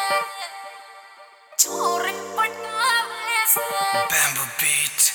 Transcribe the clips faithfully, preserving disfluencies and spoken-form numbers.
Bamboo beat.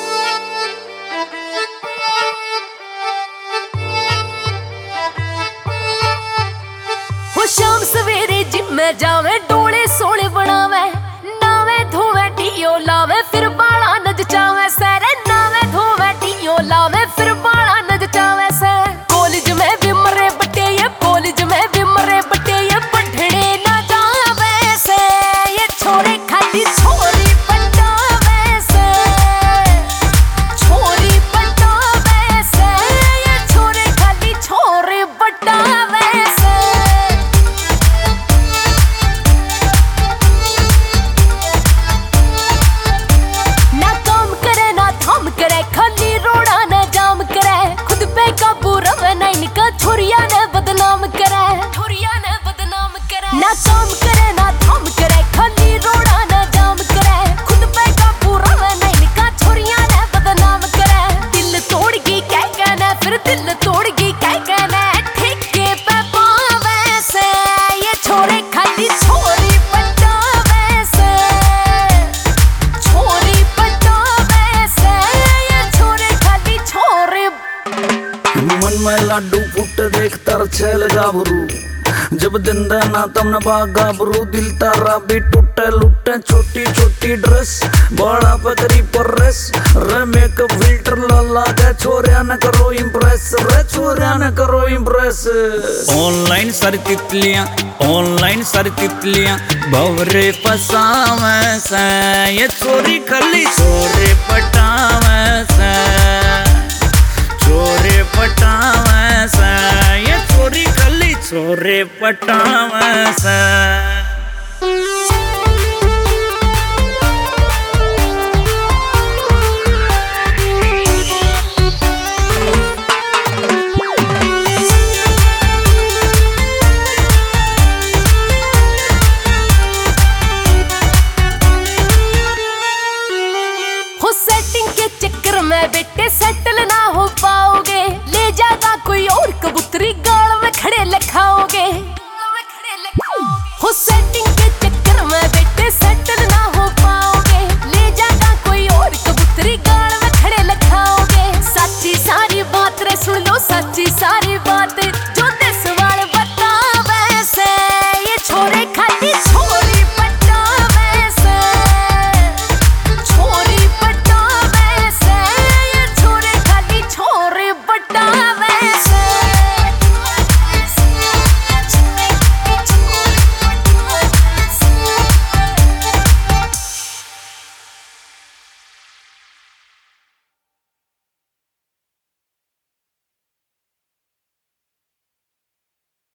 हो शाम सवेरे जिम जावे डोले सोने बनावे नावे धोवे टियो लावे फिर बाला नचावे सरे नावे धोवे टियो लावे फिर बाला नचावे से कॉलेज में भी मरे बटे ये कॉलेज में भी मरे बटे ये पढ़ने ना जावे से ये छोरे खाली छोरी पटावे से छोरी पटावे से ये छोरे खाली छोरे पटावे से ना काम करे ना थाम करे खाली रोड़ा ना जाम करे खुद पे काबू रवे ना इनका छोरिया ने बदनाम करे छोरिया ने बदनाम करे ना काम करे ना थाम करे खाली रोड़ा ना जाम करे खुद पे काबू रवे ना इनका छोरिया ने बदनाम करे दिल तोड़ गई क्या कहना फिर दिल तोड़ गई क्या कहना ठेके पे पावे से ये छोरे खाली छोरी पटावे से छोरी पटावे से ये छोरे खाली छोरे मन में लाडू फुट देख तर छेल गाभरू जब दिन ना तमने बाग गाभरू दिल तारा भी टूटे लुटे छोटी छोटी ड्रेस बड़ा पकड़ी परस रे मेकअप फिल्टर लला के छोरिया न करो इम्प्रेस रे छोरिया न करो इम्प्रेस ऑनलाइन सारी तितलियां ऑनलाइन सारी तितलियां भवरे फसावे से ये छोरी खली छोरे पटावे से छोरे पटावे से ये छोरी खली छोरे पटावे से हो सेटिंग के चक्कर में बेटे सेटल ना हो पाओगे ले जाएगा कोई और कबूतरी